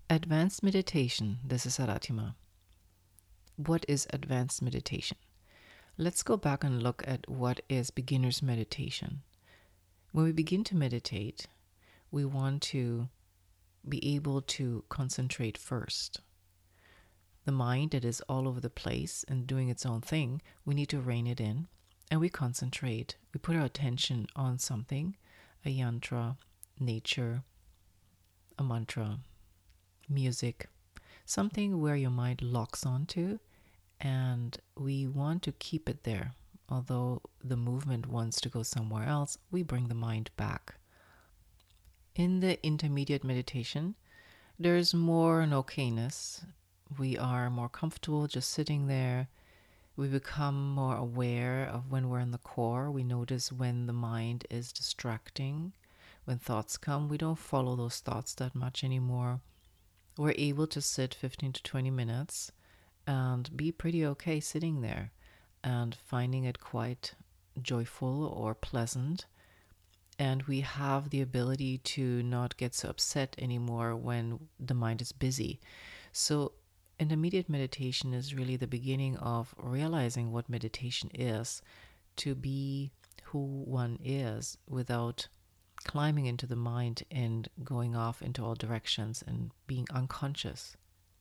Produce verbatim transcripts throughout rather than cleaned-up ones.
Advanced meditation. This is Aratima. What is advanced meditation? Let's go back and look at what is beginner's meditation. When we begin to meditate, we want to be able to concentrate first. The mind that is all over the place and doing its own thing, we need to rein it in, and we concentrate. We put our attention on something, a yantra, nature, a mantra, music, something where your mind locks onto, and we want to keep it there. Although the movement wants to go somewhere else, we bring the mind back. In the intermediate meditation, there's more an okayness. We are more comfortable just sitting there. We become more aware of when we're in the core. We notice when the mind is distracting. When thoughts come, we don't follow those thoughts that much anymore. We're able to sit fifteen to twenty minutes and be pretty okay sitting there and finding it quite joyful or pleasant. And we have the ability to not get so upset anymore when the mind is busy. So intermediate meditation is really the beginning of realizing what meditation is, to be who one is without climbing into the mind and going off into all directions and being unconscious.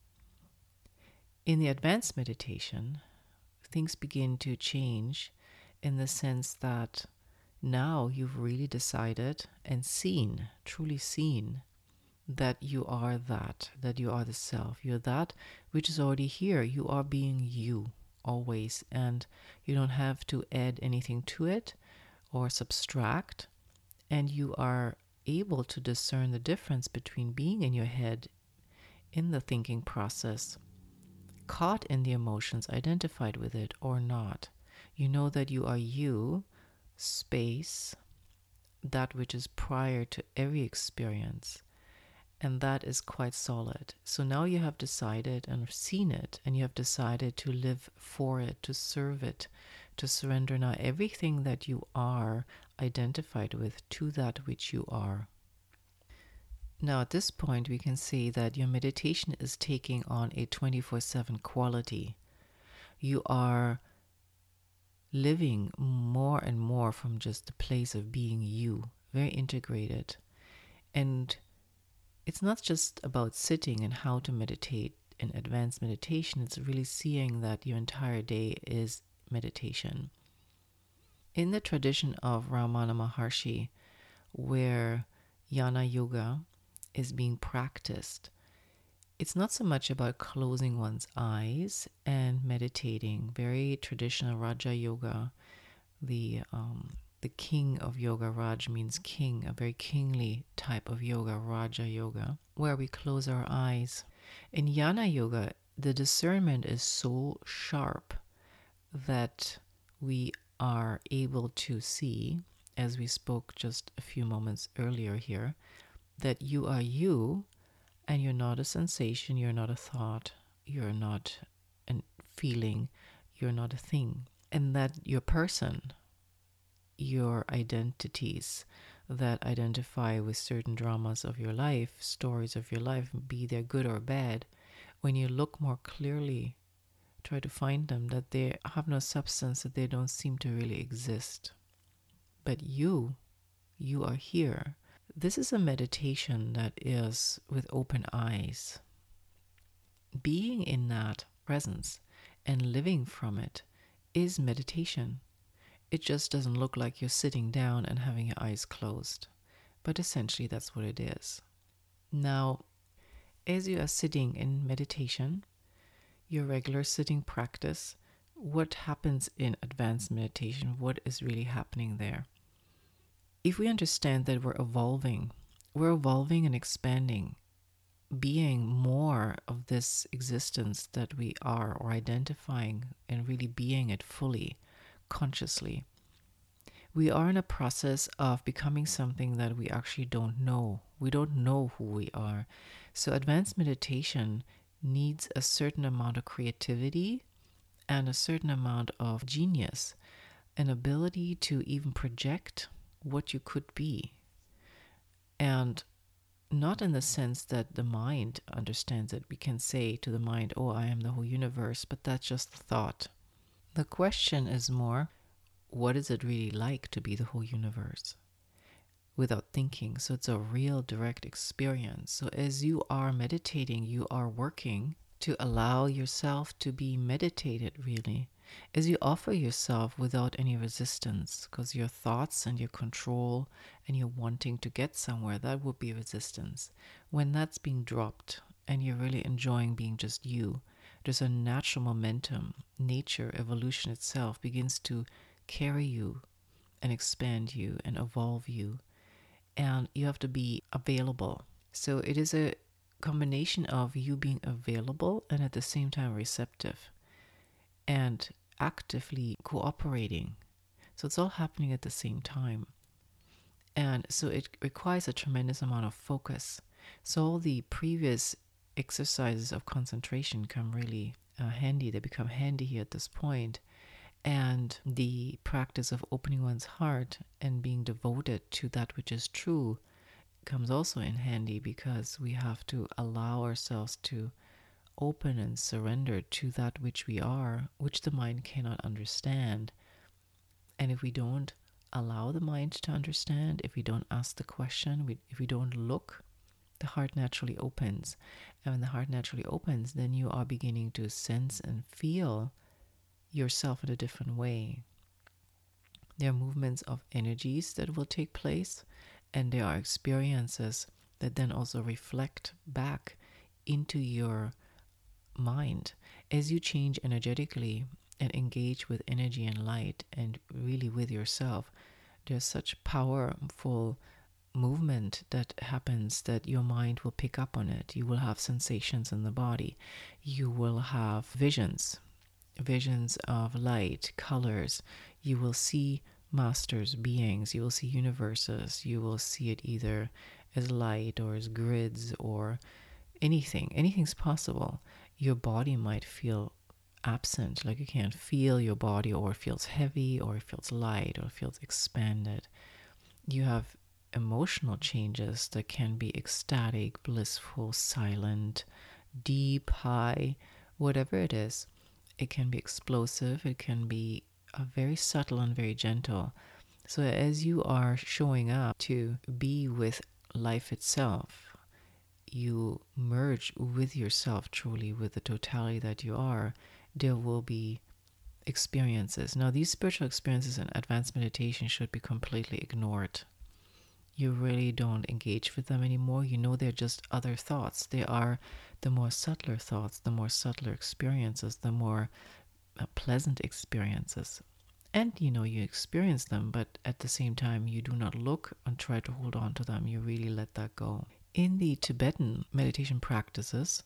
In the advanced meditation, things begin to change in the sense that now you've really decided and seen, truly seen, that you are that, that you are the self. You're that which is already here. You are being you always, and you don't have to add anything to it or subtract. And you are able to discern the difference between being in your head, in the thinking process, caught in the emotions, identified with it or not. You know that you are you, space, that which is prior to every experience. And that is quite solid. So now you have decided and seen it, and you have decided to live for it, to serve it, to surrender now everything that you are identified with to that which you are. Now at this point we can see that your meditation is taking on a twenty-four seven quality. You are living more and more from just the place of being you, very integrated. And it's not just about sitting and how to meditate in advanced meditation. It's really seeing that your entire day is meditation. In the tradition of Ramana Maharshi, where Jnana Yoga is being practiced, it's not so much about closing one's eyes and meditating. Very traditional Raja Yoga. The um, the king of yoga, Raj means king, a very kingly type of yoga, Raja Yoga, where we close our eyes. In Jnana Yoga, the discernment is so sharp that we are able to see, as we spoke just a few moments earlier here, that you are you, and you're not a sensation, you're not a thought, you're not a feeling, you're not a thing. And that your person, your identities that identify with certain dramas of your life, stories of your life, be they good or bad, when you look more clearly, try to find them, that they have no substance, that they don't seem to really exist. But you, you are here. This is a meditation that is with open eyes. Being in that presence and living from it is meditation. It just doesn't look like you're sitting down and having your eyes closed. But essentially that's what it is. Now, as you are sitting in meditation, your regular sitting practice, what happens in advanced meditation? What is really happening there? If we understand that we're evolving, we're evolving and expanding, being more of this existence that we are, or identifying and really being it fully, consciously. We are in a process of becoming something that we actually don't know. We don't know who we are. So advanced meditation needs a certain amount of creativity and a certain amount of genius, an ability to even project what you could be. And not in the sense that the mind understands it. We can say to the mind, oh, I am the whole universe, but that's just the thought. The question is more, what is it really like to be the whole universe? Without thinking. So it's a real direct experience. So as you are meditating, you are working to allow yourself to be meditated, really, as you offer yourself without any resistance, because your thoughts and your control and your wanting to get somewhere, that would be resistance. When that's being dropped and you're really enjoying being just you, there's a natural momentum. Nature, evolution itself begins to carry you and expand you and evolve you. And you have to be available. So it is a combination of you being available and at the same time receptive and actively cooperating. So it's all happening at the same time. And so it requires a tremendous amount of focus. So all the previous exercises of concentration come really uh, handy. They become handy here at this point. And the practice of opening one's heart and being devoted to that which is true comes also in handy, because we have to allow ourselves to open and surrender to that which we are, which the mind cannot understand. And if we don't allow the mind to understand, if we don't ask the question, we, if we don't look, the heart naturally opens. And when the heart naturally opens, then you are beginning to sense and feel yourself in a different way. There are movements of energies that will take place, and there are experiences that then also reflect back into your mind as you change energetically and engage with energy and light and really with yourself. There's such powerful movement that happens that your mind will pick up on it. You will have sensations in the body. You will have visions, visions of light, colors. You will see masters, beings. You will see universes. You will see it either as light or as grids or anything. Anything's possible. Your body might feel absent, like you can't feel your body, or it feels heavy, or it feels light, or it feels expanded. You have emotional changes that can be ecstatic, blissful, silent, deep, high, whatever it is. It can be explosive. It can be uh, very subtle and very gentle. So as you are showing up to be with life itself, you merge with yourself truly, with the totality that you are, there will be experiences. Now, these spiritual experiences in advanced meditation should be completely ignored. You really don't engage with them anymore. You know they're just other thoughts. They are the more subtler thoughts, the more subtler experiences, the more uh, pleasant experiences. And you know you experience them, but at the same time you do not look and try to hold on to them. You really let that go. In the Tibetan meditation practices,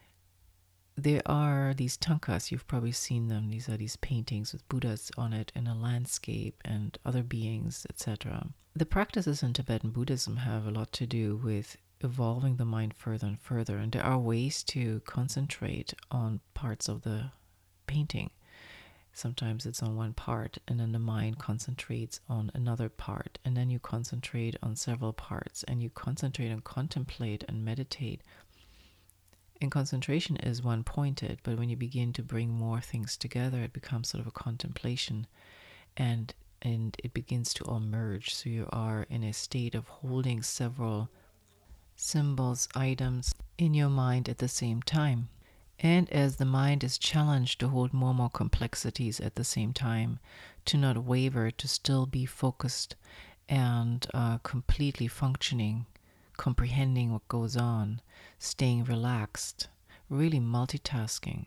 there are these tankas. You've probably seen them. These are these paintings with Buddhas on it and a landscape and other beings, et cetera. The practices in Tibetan Buddhism have a lot to do with evolving the mind further and further. And there are ways to concentrate on parts of the painting. Sometimes it's on one part, and then the mind concentrates on another part, and then you concentrate on several parts, and you concentrate and contemplate and meditate. And concentration is one-pointed, but when you begin to bring more things together, it becomes sort of a contemplation, and and it begins to all merge. So you are in a state of holding several symbols, items in your mind at the same time. And as the mind is challenged to hold more and more complexities at the same time, to not waver, to still be focused and uh, completely functioning, comprehending what goes on, staying relaxed, really multitasking.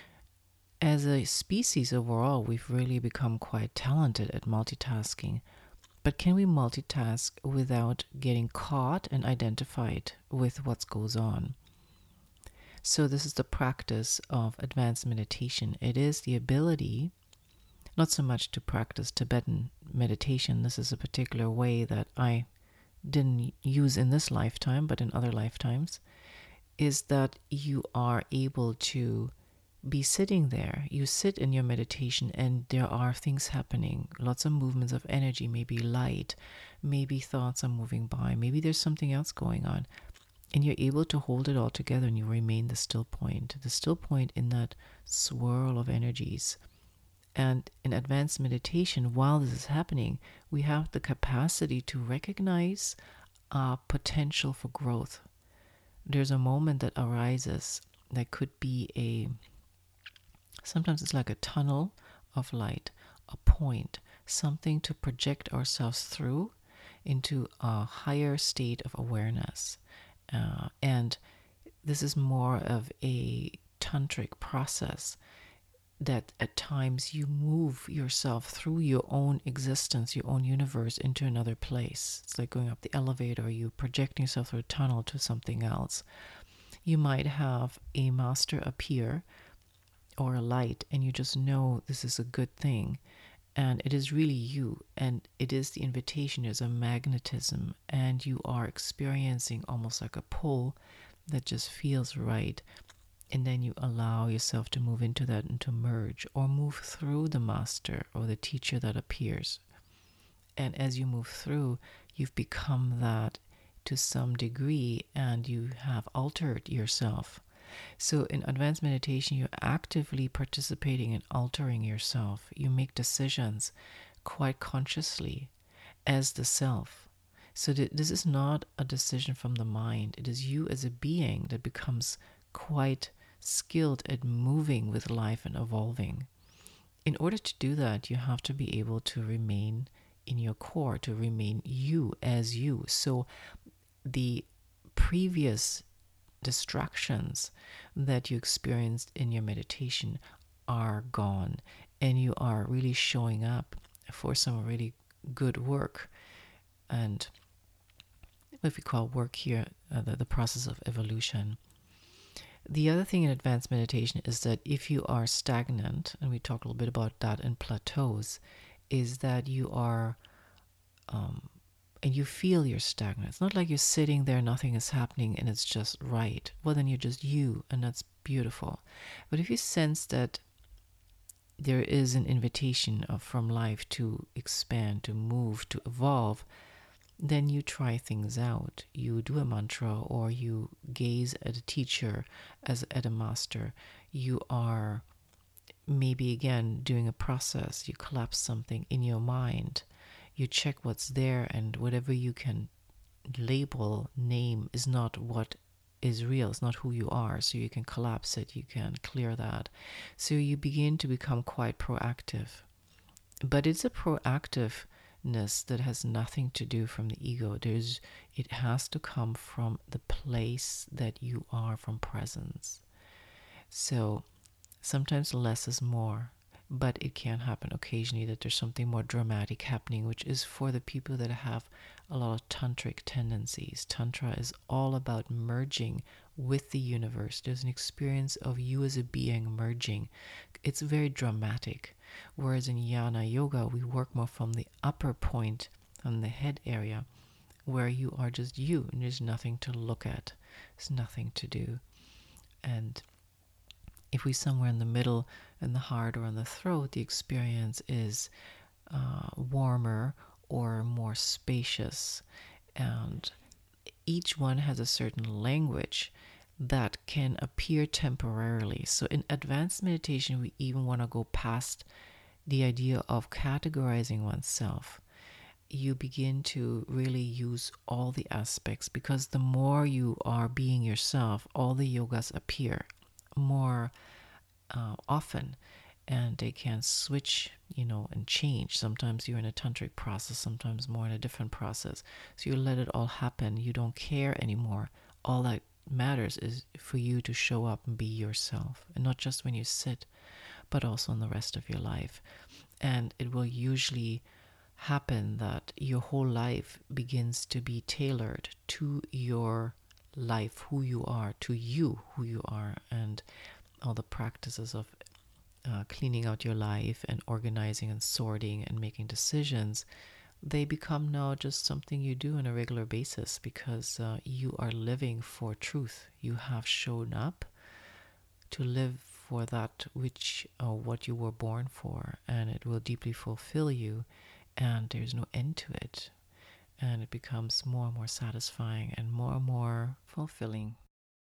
As a species overall, we've really become quite talented at multitasking. But can we multitask without getting caught and identified with what goes on? So this is the practice of advanced meditation. It is the ability, not so much to practice Tibetan meditation. This is a particular way that I didn't use in this lifetime, but in other lifetimes, is that you are able to be sitting there. You sit in your meditation and there are things happening, lots of movements of energy, maybe light, maybe thoughts are moving by, maybe there's something else going on. And you're able to hold it all together, and you remain the still point, the still point in that swirl of energies. And in advanced meditation, while this is happening, we have the capacity to recognize our potential for growth. There's a moment that arises that could be a, sometimes it's like a tunnel of light, a point, something to project ourselves through into a higher state of awareness. Uh, and this is more of a tantric process that at times you move yourself through your own existence, your own universe, into another place. It's like going up the elevator, or you projecting yourself through a tunnel to something else. You might have a master appear or a light, and you just know this is a good thing. And it is really you, and it is the invitation. There's a magnetism, and you are experiencing almost like a pull that just feels right. And then you allow yourself to move into that and to merge or move through the master or the teacher that appears. And as you move through, you've become that to some degree, and you have altered yourself. So in advanced meditation, you're actively participating in altering yourself. You make decisions quite consciously as the self. So th- this is not a decision from the mind. It is you as a being that becomes quite skilled at moving with life and evolving. In order to do that, you have to be able to remain in your core, to remain you as you. So the previous distractions that you experienced in your meditation are gone, and you are really showing up for some really good work. And if we call work here uh, the, the process of evolution. The other thing in advanced meditation is that if you are stagnant, and we talk a little bit about that in plateaus, is that you are, um, and you feel you're stagnant. It's not like you're sitting there, nothing is happening, and it's just right. Well, then you're just you, and that's beautiful. But if you sense that there is an invitation of, from life to expand, to move, to evolve, then you try things out. You do a mantra, or you gaze at a teacher as at a master. You are maybe again doing a process. You collapse something in your mind. You check what's there, and whatever you can label, name, is not what is real. It's not who you are. So you can collapse it. You can clear that. So you begin to become quite proactive. But it's a proactive that has nothing to do from the ego. There's, it has to come from the place that you are, from presence. So sometimes less is more, but it can happen occasionally that there's something more dramatic happening, which is for the people that have a lot of tantric tendencies. Tantra is all about merging with the universe. There's an experience of you as a being merging. It's very dramatic. Whereas in Jnana Yoga, we work more from the upper point on the head area, where you are just you, and there's nothing to look at. There's nothing to do. And if we somewhere in the middle, in the heart or in the throat, the experience is uh, warmer or more spacious. And each one has a certain language that can appear temporarily. So in advanced meditation, we even want to go past the idea of categorizing oneself. You begin to really use all the aspects, because the more you are being yourself, all the yogas appear more uh, often, and they can switch, you know, and change. Sometimes you're in a tantric process, sometimes more in a different process. So you let it all happen. You don't care anymore. All that matters is for you to show up and be yourself, and not just when you sit, but also in the rest of your life. And it will usually happen that your whole life begins to be tailored to your life, who you are, to you, who you are, and all the practices of uh, cleaning out your life and organizing and sorting and making decisions, they become now just something you do on a regular basis, because uh, you are living for truth. You have shown up to live for that which uh, what you were born for, and it will deeply fulfill you, and there's no end to it. and it becomes more and more satisfying and more and more fulfilling